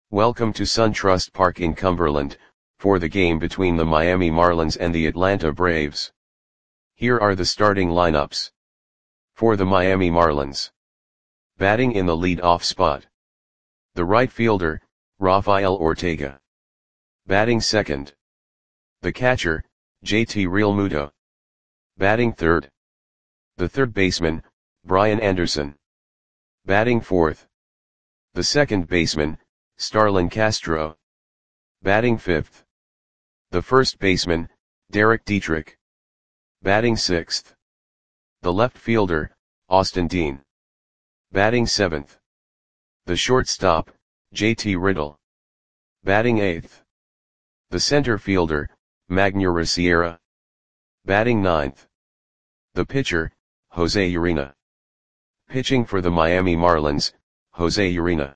Welcome to SunTrust Park in Cumberland, for the game between the Miami Marlins and the Atlanta Braves. Here are the starting lineups. For the Miami Marlins. Batting in the lead-off spot. The right fielder, Rafael Ortega. Batting second. The catcher, JT Realmuto. Batting third. The third baseman, Brian Anderson. Batting fourth. The second baseman, Starlin Castro. Batting fifth. The first baseman, Derek Dietrich. Batting sixth. The left fielder, Austin Dean. Batting seventh. The shortstop, JT Riddle. Batting eighth. The center fielder, Magneuris Sierra. Batting ninth. The pitcher, Jose Urena. Pitching for the Miami Marlins, Jose Urena.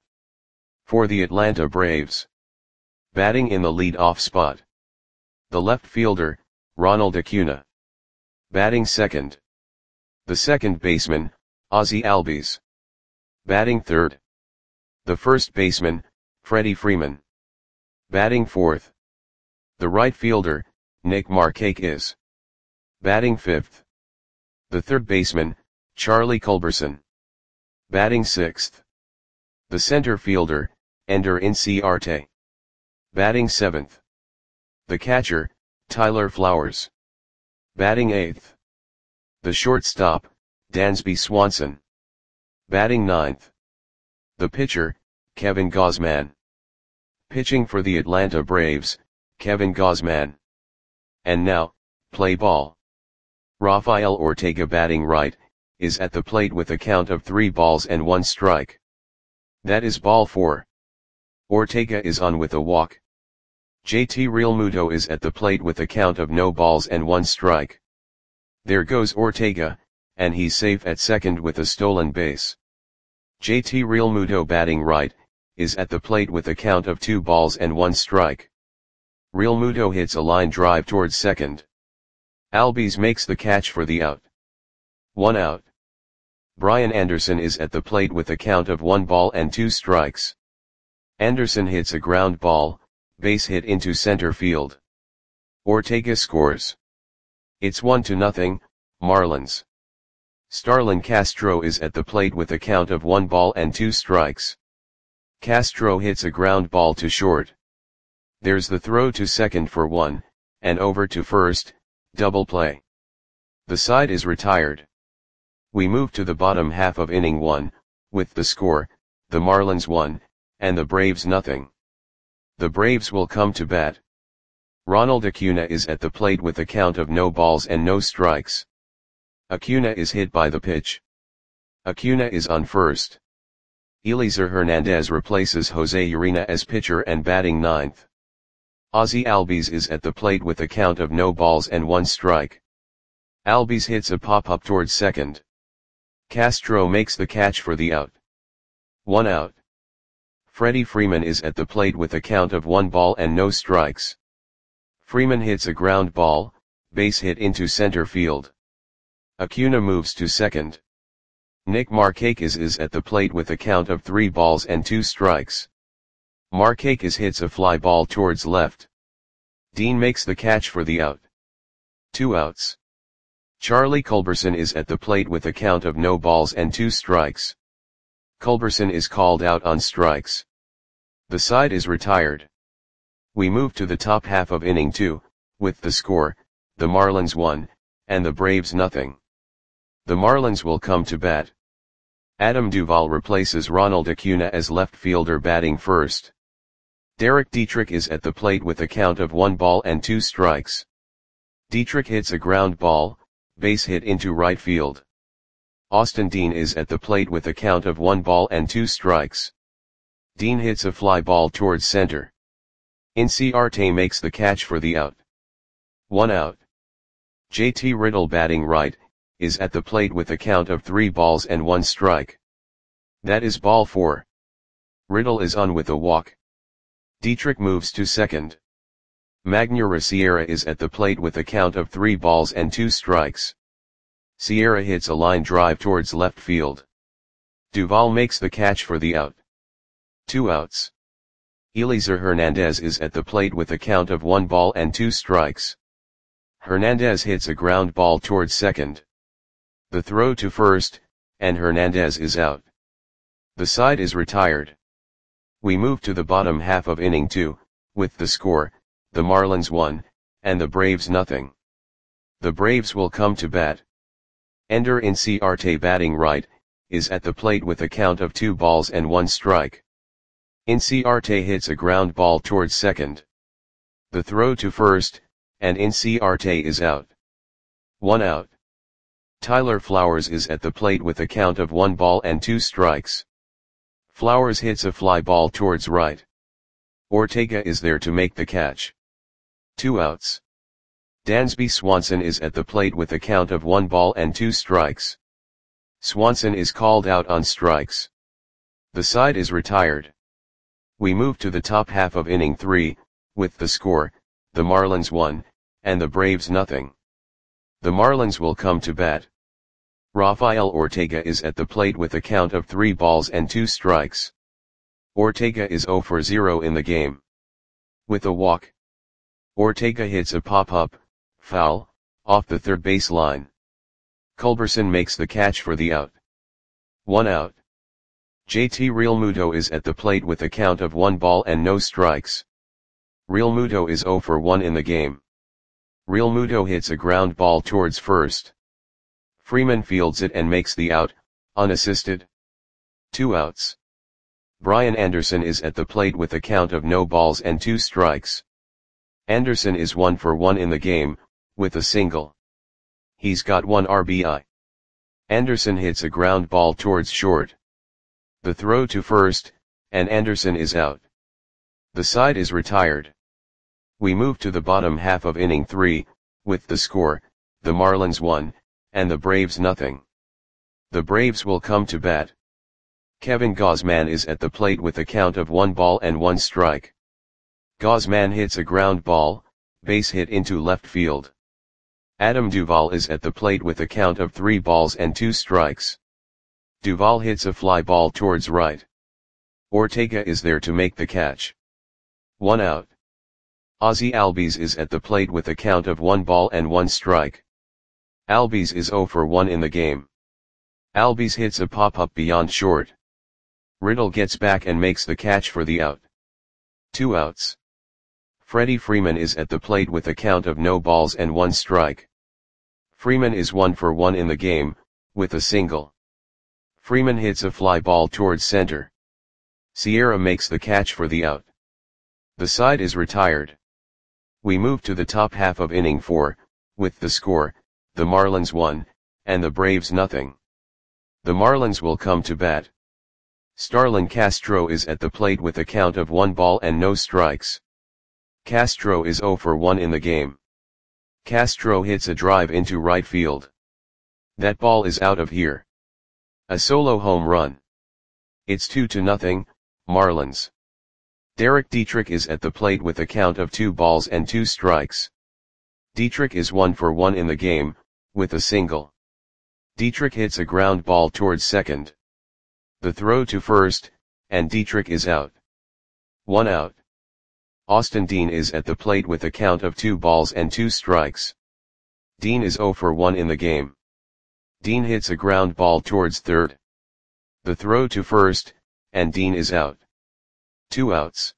For the Atlanta Braves. Batting in the lead-off spot. The left fielder, Ronald Acuna. Batting second. The second baseman, Ozzie Albies. Batting third. The first baseman, Freddie Freeman. Batting fourth. The right fielder, Nick Markakis. Batting fifth. The third baseman, Charlie Culberson. Batting sixth. The center fielder, Ender Inciarte. Batting seventh. The catcher, Tyler Flowers. Batting eighth. The shortstop, Dansby Swanson. Batting ninth. The pitcher, Kevin Gausman. Pitching for the Atlanta Braves, Kevin Gausman. And now, play ball. Rafael Ortega batting right, is at the plate with a count of 3 balls and 1 strike. That is ball 4. Ortega is on with a walk. JT Realmuto is at the plate with a count of no balls and 1 strike. There goes Ortega, and he's safe at second with a stolen base. JT Realmuto batting right, is at the plate with a count of 2 balls and 1 strike. Realmuto hits a line drive towards second. Albies makes the catch for the out. 1 out. Brian Anderson is at the plate with a count of 1 ball and 2 strikes. Anderson hits a ground ball, base hit into center field. Ortega scores. It's 1-0, Marlins. Starlin Castro is at the plate with a count of 1 ball and 2 strikes. Castro hits a ground ball to short. There's the throw to second for 1, and over to first, double play. The side is retired. We move to the bottom half of inning 1, with the score, the Marlins 1, and the Braves 0. The Braves will come to bat. Ronald Acuna is at the plate with a count of no balls and no strikes. Acuna is hit by the pitch. Acuna is on first. Eliezer Hernandez replaces Jose Urena as pitcher and batting ninth. Ozzie Albies is at the plate with a count of no balls and 1 strike. Albies hits a pop-up towards second. Castro makes the catch for the out. 1 out. Freddie Freeman is at the plate with a count of 1 ball and no strikes. Freeman hits a ground ball, base hit into center field. Acuna moves to second. Nick Markakis is at the plate with a count of 3 balls and 2 strikes. Markakis hits a fly ball towards left. Dean makes the catch for the out. 2 outs. Charlie Culberson is at the plate with a count of no balls and 2 strikes. Culberson is called out on strikes. The side is retired. We move to the top half of inning 2, with the score, the Marlins 1, and the Braves 0. The Marlins will come to bat. Adam Duvall replaces Ronald Acuna as left fielder batting first. Derek Dietrich is at the plate with a count of 1 ball and 2 strikes. Dietrich hits a ground ball, base hit into right field. Austin Dean is at the plate with a count of 1 ball and 2 strikes. Dean hits a fly ball towards center. Inciarte makes the catch for the out. 1 out. JT Riddle batting right, is at the plate with a count of 3 balls and 1 strike. That is ball 4. Riddle is on with a walk. Dietrich moves to second. Magneuris Sierra is at the plate with a count of 3 balls and 2 strikes. Sierra hits a line drive towards left field. Duvall makes the catch for the out. 2 outs. Eliezer Hernandez is at the plate with a count of 1 ball and 2 strikes. Hernandez hits a ground ball towards second. The throw to first, and Hernandez is out. The side is retired. We move to the bottom half of inning 2, with the score, the Marlins 1, and the Braves nothing. The Braves will come to bat. Ender Inciarte, batting right, is at the plate with a count of 2 balls and 1 strike. Inciarte hits a ground ball towards second. The throw to first, and Inciarte is out. 1 out. Tyler Flowers is at the plate with a count of 1 ball and 2 strikes. Flowers hits a fly ball towards right. Ortega is there to make the catch. 2 outs. Dansby Swanson is at the plate with a count of 1 ball and 2 strikes. Swanson is called out on strikes. The side is retired. We move to the top half of inning 3, with the score, the Marlins 1, and the Braves nothing. The Marlins will come to bat. Rafael Ortega is at the plate with a count of 3 balls and 2 strikes. Ortega is 0 for 0 in the game. With a walk, Ortega hits a pop-up, foul, off the third base line. Culberson makes the catch for the out. 1 out. JT Realmuto is at the plate with a count of 1 ball and no strikes. Realmuto is 0 for 1 in the game. Realmuto hits a ground ball towards first. Freeman fields it and makes the out, unassisted. 2 outs. Brian Anderson is at the plate with a count of no balls and 2 strikes. Anderson is 1 for 1 in the game, with a single. He's got 1 RBI. Anderson hits a ground ball towards short. The throw to first, and Anderson is out. The side is retired. We move to the bottom half of inning 3, with the score, the Marlins 1, and the Braves nothing. The Braves will come to bat. Kevin Gausman is at the plate with a count of 1 ball and 1 strike. Gausman hits a ground ball, base hit into left field. Adam Duvall is at the plate with a count of 3 balls and 2 strikes. Duvall hits a fly ball towards right. Ortega is there to make the catch. 1 out. Ozzie Albies is at the plate with a count of 1 ball and 1 strike. Albies is 0 for 1 in the game. Albies hits a pop-up beyond short. Riddle gets back and makes the catch for the out. 2 outs. Freddie Freeman is at the plate with a count of no balls and 1 strike. Freeman is 1 for 1 in the game, with a single. Freeman hits a fly ball towards center. Sierra makes the catch for the out. The side is retired. We move to the top half of inning 4, with the score, the Marlins 1, and the Braves nothing. The Marlins will come to bat. Starlin Castro is at the plate with a count of 1 ball and no strikes. Castro is 0 for 1 in the game. Castro hits a drive into right field. That ball is out of here. A solo home run. It's 2-0, Marlins. Derek Dietrich is at the plate with a count of 2 balls and 2 strikes. Dietrich is 1 for 1 in the game, with a single. Dietrich hits a ground ball towards second. The throw to first, and Dietrich is out. 1 out. Austin Dean is at the plate with a count of 2 balls and 2 strikes. Dean is 0 for 1 in the game. Dean hits a ground ball towards third. The throw to first, and Dean is out. 2 outs.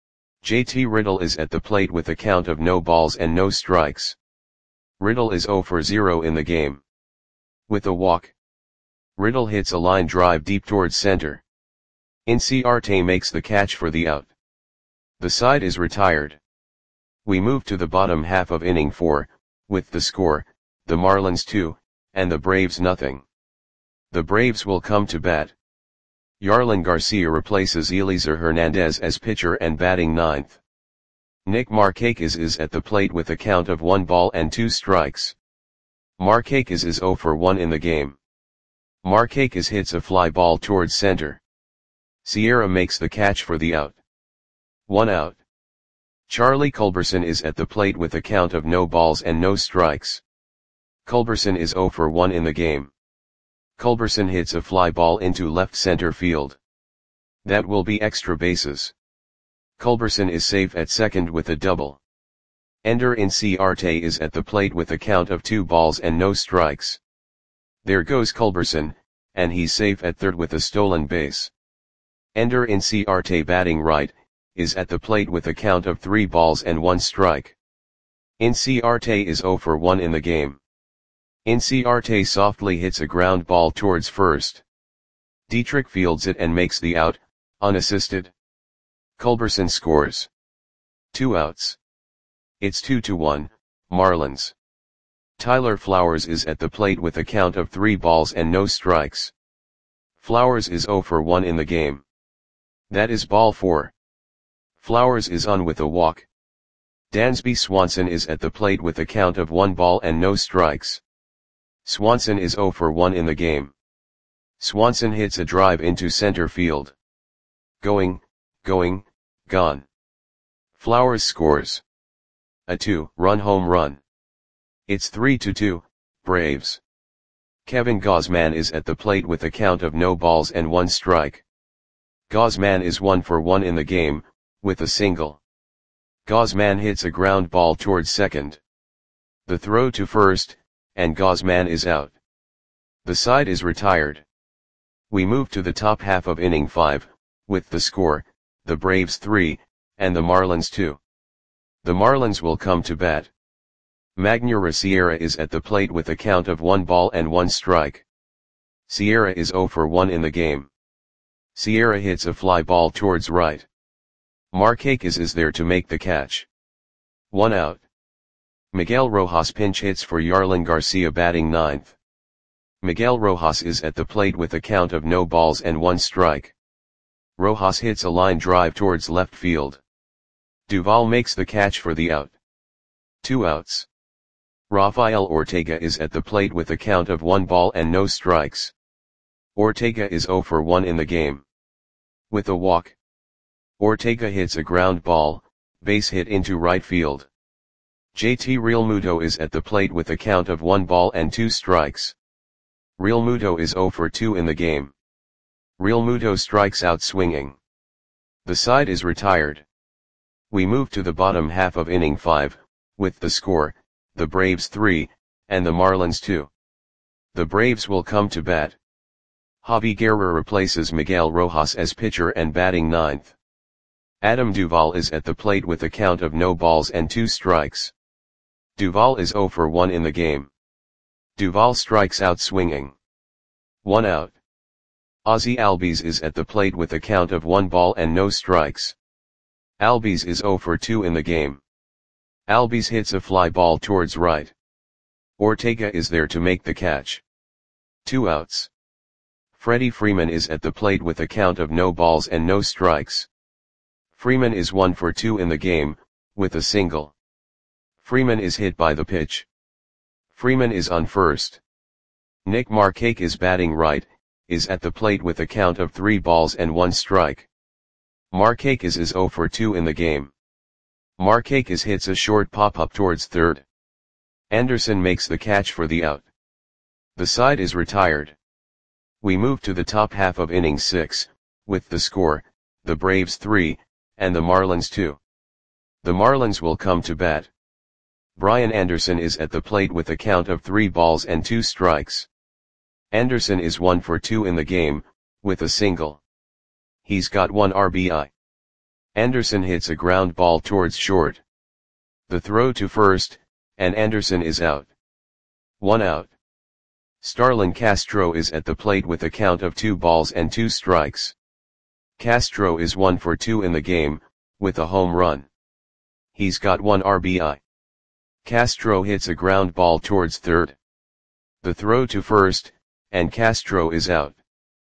JT Riddle is at the plate with a count of no balls and no strikes. Riddle is 0 for 0 in the game. With a walk, Riddle hits a line drive deep towards center. Inciarte makes the catch for the out. The side is retired. We move to the bottom half of inning 4, with the score, the Marlins 2, and the Braves nothing. The Braves will come to bat. Yarlin Garcia replaces Eliezer Hernandez as pitcher and batting ninth. Nick Markakis is at the plate with a count of 1 ball and 2 strikes. Markakis is 0 for 1 in the game. Markakis hits a fly ball towards center. Sierra makes the catch for the out. 1 out. Charlie Culberson is at the plate with a count of no balls and no strikes. Culberson is 0 for 1 in the game. Culberson hits a fly ball into left center field. That will be extra bases. Culberson is safe at second with a double. Ender Inciarte is at the plate with a count of 2 balls and no strikes. There goes Culberson, and he's safe at third with a stolen base. Ender Inciarte batting right, is at the plate with a count of 3 balls and 1 strike. Inciarte is 0 for 1 in the game. Inciarte softly hits a ground ball towards first. Dietrich fields it and makes the out, unassisted. Culberson scores. 2 outs. It's 2-1, Marlins. Tyler Flowers is at the plate with a count of 3 balls and no strikes. Flowers is 0 for 1 in the game. That is ball 4. Flowers is on with a walk. Dansby Swanson is at the plate with a count of 1 ball and no strikes. Swanson is 0 for 1 in the game. Swanson hits a drive into center field. Going, gone. Flowers scores. A 2-run home run. It's 3-2, Braves. Kevin Gausman is at the plate with a count of no balls and 1 strike. Gausman is 1 for 1 in the game, with a single. Gausman hits a ground ball towards second. The throw to first, and Gausman is out. The side is retired. We move to the top half of inning 5, with the score, the Braves 3, and the Marlins 2. The Marlins will come to bat. Magneuris Sierra is at the plate with a count of 1 ball and 1 strike. Sierra is 0 for 1 in the game. Sierra hits a fly ball towards right. Markakis is there to make the catch. 1 out. Miguel Rojas pinch hits for Yarlin Garcia batting 9th. Miguel Rojas is at the plate with a count of no balls and 1 strike. Rojas hits a line drive towards left field. Duvall makes the catch for the out. 2 outs. Rafael Ortega is at the plate with a count of 1 ball and no strikes. Ortega is 0 for 1 in the game. With a walk. Ortega hits a ground ball, base hit into right field. JT Realmuto is at the plate with a count of 1 ball and 2 strikes. Realmuto is 0 for 2 in the game. Realmuto strikes out swinging. The side is retired. We move to the bottom half of inning 5, with the score, the Braves 3, and the Marlins 2. The Braves will come to bat. Javi Guerra replaces Miguel Rojas as pitcher and batting 9th. Adam Duvall is at the plate with a count of no balls and 2 strikes. Duvall is 0 for 1 in the game. Duvall strikes out swinging. 1 out. Ozzie Albies is at the plate with a count of 1 ball and no strikes. Albies is 0 for 2 in the game. Albies hits a fly ball towards right. Ortega is there to make the catch. 2 outs. Freddie Freeman is at the plate with a count of no balls and no strikes. Freeman is 1 for 2 in the game, with a single. Freeman is hit by the pitch. Freeman is on first. Nick Markakis batting right, is at the plate with a count of 3 balls and 1 strike. Markakis is 0 for 2 in the game. Markakis hits a short pop-up towards third. Anderson makes the catch for the out. The side is retired. We move to the top half of inning 6, with the score, the Braves 3, and the Marlins 2. The Marlins will come to bat. Brian Anderson is at the plate with a count of 3 balls and 2 strikes. Anderson is 1 for 2 in the game, with a single. He's got 1 RBI. Anderson hits a ground ball towards short. The throw to first, and Anderson is out. 1 out. Starlin Castro is at the plate with a count of 2 balls and 2 strikes. Castro is 1 for 2 in the game, with a home run. He's got 1 RBI. Castro hits a ground ball towards third. The throw to first, and Castro is out.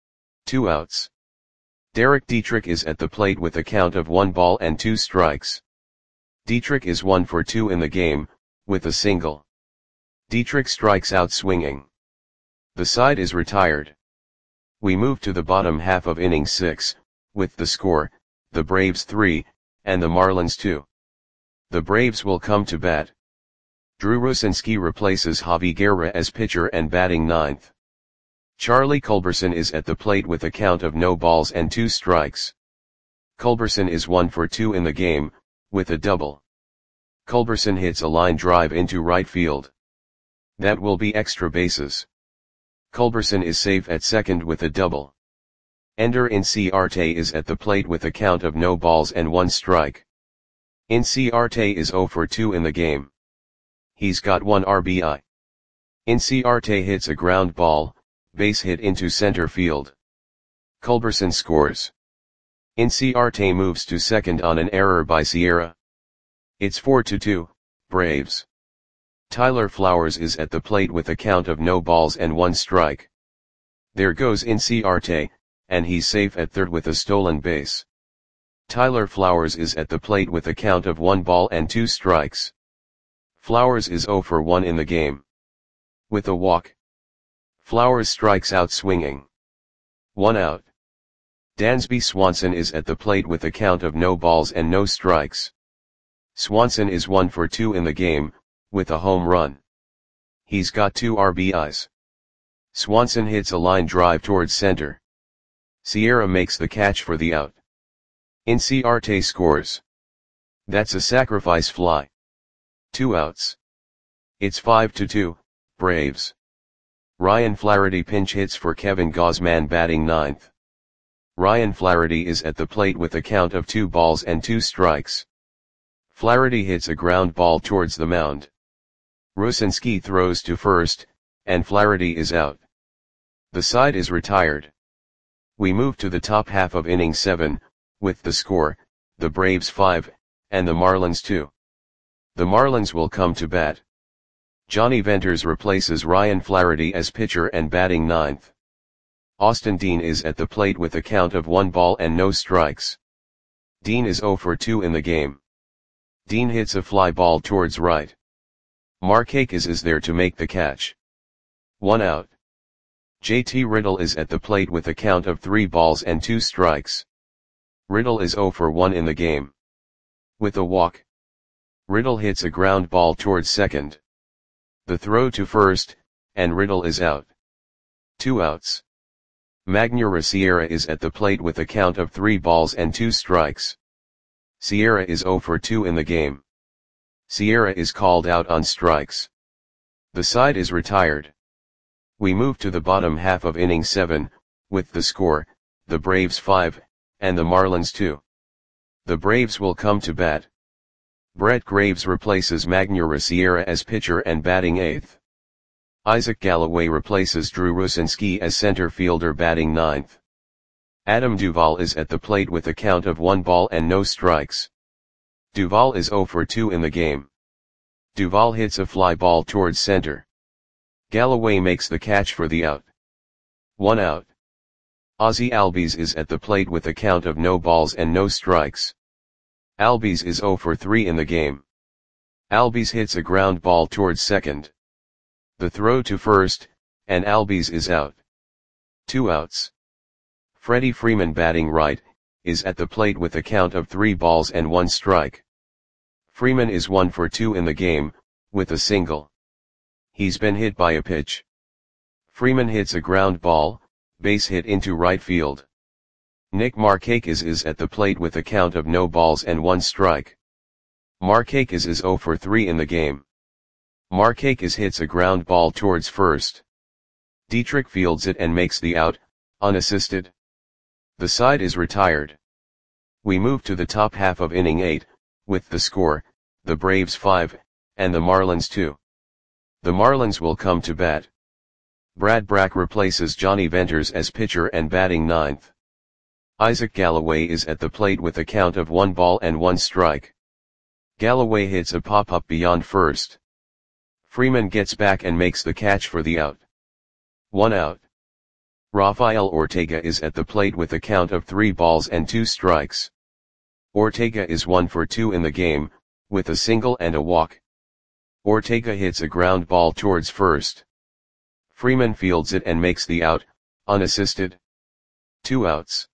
2 outs. Derek Dietrich is at the plate with a count of 1 ball and 2 strikes. Dietrich is 1 for 2 in the game, with a single. Dietrich strikes out swinging. The side is retired. We move to the bottom half of inning 6, with the score, the Braves 3, and the Marlins 2. The Braves will come to bat. Drew Rucinski replaces Javi Guerra as pitcher and batting 9th. Charlie Culberson is at the plate with a count of no balls and 2 strikes. Culberson is 1 for 2 in the game, with a double. Culberson hits a line drive into right field. That will be extra bases. Culberson is safe at second with a double. Ender Inciarte is at the plate with a count of no balls and 1 strike. Inciarte is 0 for 2 in the game. He's got 1 RBI. Inciarte hits a ground ball, base hit into center field. Culberson scores. Inciarte moves to second on an error by Sierra. It's 4-2, Braves. Tyler Flowers is at the plate with a count of no balls and 1 strike. There goes Inciarte, and he's safe at third with a stolen base. Tyler Flowers is at the plate with a count of 1 ball and 2 strikes. Flowers is 0 for 1 in the game. With a walk. Flowers strikes out swinging. 1 out. Dansby Swanson is at the plate with a count of no balls and no strikes. Swanson is 1 for 2 in the game, with a home run. He's got 2 RBIs. Swanson hits a line drive towards center. Sierra makes the catch for the out. Inciarte scores. That's a sacrifice fly. 2 outs. It's 5-2, Braves. Ryan Flaherty pinch hits for Kevin Gausman batting 9th. Ryan Flaherty is at the plate with a count of 2 balls and 2 strikes. Flaherty hits a ground ball towards the mound. Rucinski throws to first, and Flaherty is out. The side is retired. We move to the top half of inning 7, with the score, the Braves 5, and the Marlins 2. The Marlins will come to bat. Johnny Venters replaces Ryan Flaherty as pitcher and batting 9th. Austin Dean is at the plate with a count of 1 ball and no strikes. Dean is 0 for 2 in the game. Dean hits a fly ball towards right. Markakis is there to make the catch. 1 out. JT Riddle is at the plate with a count of 3 balls and 2 strikes. Riddle is 0 for 1 in the game. With a walk. Riddle hits a ground ball towards second. The throw to first, and Riddle is out. 2 outs. Magneuris Sierra is at the plate with a count of 3 balls and 2 strikes. Sierra is 0 for 2 in the game. Sierra is called out on strikes. The side is retired. We move to the bottom half of inning 7, with the score, the Braves 5, and the Marlins 2. The Braves will come to bat. Brett Graves replaces Magneuris Sierra as pitcher and batting 8th. Isaac Galloway replaces Drew Rucinski as center fielder batting 9th. Adam Duvall is at the plate with a count of 1 ball and no strikes. Duvall is 0 for 2 in the game. Duvall hits a fly ball towards center. Galloway makes the catch for the out. 1 out. Ozzie Albies is at the plate with a count of no balls and no strikes. Albies is 0 for 3 in the game. Albies hits a ground ball towards second. The throw to first, and Albies is out. 2 outs. Freddie Freeman batting right, is at the plate with a count of 3 balls and 1 strike. Freeman is 1 for 2 in the game, with a single. He's been hit by a pitch. Freeman hits a ground ball, base hit into right field. Nick Markakis is at the plate with a count of no balls and 1 strike. Markakis is 0 for 3 in the game. Markakis hits a ground ball towards first. Dietrich fields it and makes the out, unassisted. The side is retired. We move to the top half of inning 8, with the score, the Braves 5, and the Marlins 2. The Marlins will come to bat. Brad Brach replaces Johnny Venters as pitcher and batting 9th. Isaac Galloway is at the plate with a count of 1 ball and 1 strike. Galloway hits a pop-up beyond first. Freeman gets back and makes the catch for the out. 1 out. Rafael Ortega is at the plate with a count of 3 balls and 2 strikes. Ortega is 1 for 2 in the game, with a single and a walk. Ortega hits a ground ball towards first. Freeman fields it and makes the out, unassisted. 2 outs.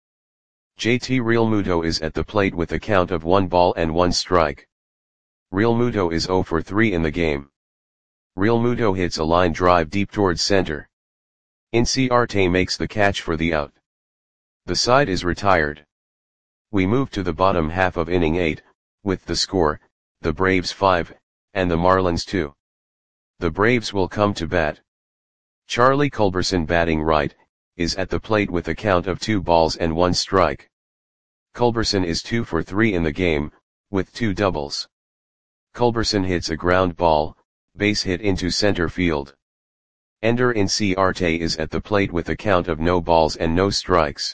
JT Realmuto is at the plate with a count of 1 ball and 1 strike. Realmuto is 0 for 3 in the game. Realmuto hits a line drive deep towards center. Inciarte makes the catch for the out. The side is retired. We move to the bottom half of inning 8, with the score, the Braves 5, and the Marlins 2. The Braves will come to bat. Charlie Culberson, batting right, is at the plate with a count of 2 balls and 1 strike. Culberson is 2 for 3 in the game, with 2 doubles. Culberson hits a ground ball, base hit into center field. Ender Inciarte is at the plate with a count of no balls and no strikes.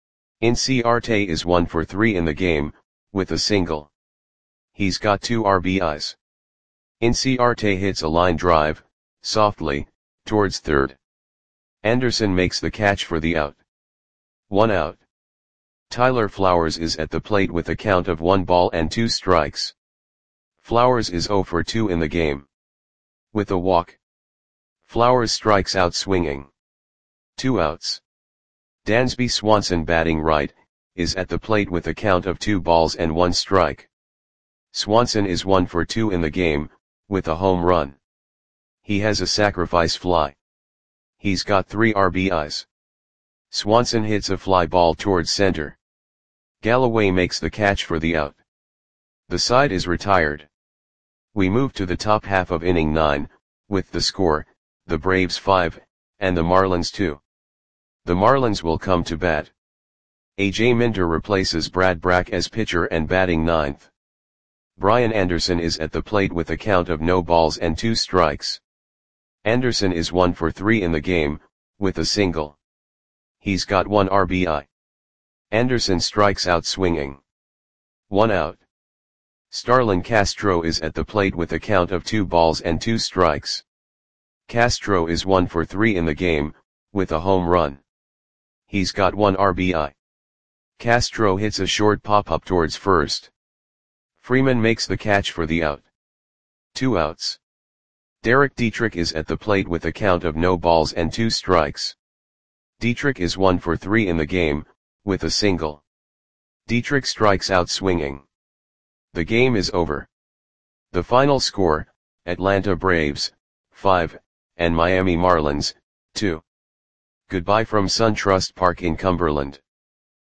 Inciarte is 1 for 3 in the game, with a single. He's got 2 RBIs. Inciarte hits a line drive, softly, towards third. Anderson makes the catch for the out. 1 out. Tyler Flowers is at the plate with a count of 1 ball and 2 strikes. Flowers is 0 for 2 in the game. With a walk. Flowers strikes out swinging. 2 outs. Dansby Swanson, batting right, is at the plate with a count of 2 balls and 1 strike. Swanson is 1 for 2 in the game, with a home run. He has a sacrifice fly. He's got 3 RBIs. Swanson hits a fly ball towards center. Galloway makes the catch for the out. The side is retired. We move to the top half of inning 9, with the score, the Braves 5, and the Marlins 2. The Marlins will come to bat. A.J. Minter replaces Brad Brach as pitcher and batting 9th. Brian Anderson is at the plate with a count of no balls and 2 strikes. Anderson is 1 for 3 in the game, with a single. He's got 1 RBI. Anderson strikes out swinging. 1 out. Starlin Castro is at the plate with a count of 2 balls and 2 strikes. Castro is 1 for 3 in the game, with a home run. He's got 1 RBI. Castro hits a short pop-up towards first. Freeman makes the catch for the out. 2 outs. Derek Dietrich is at the plate with a count of no balls and 2 strikes. Dietrich is 1 for 3 in the game, with a single. Dietrich strikes out swinging. The game is over. The final score, Atlanta Braves, 5, and Miami Marlins, 2. Goodbye from SunTrust Park in Cumberland.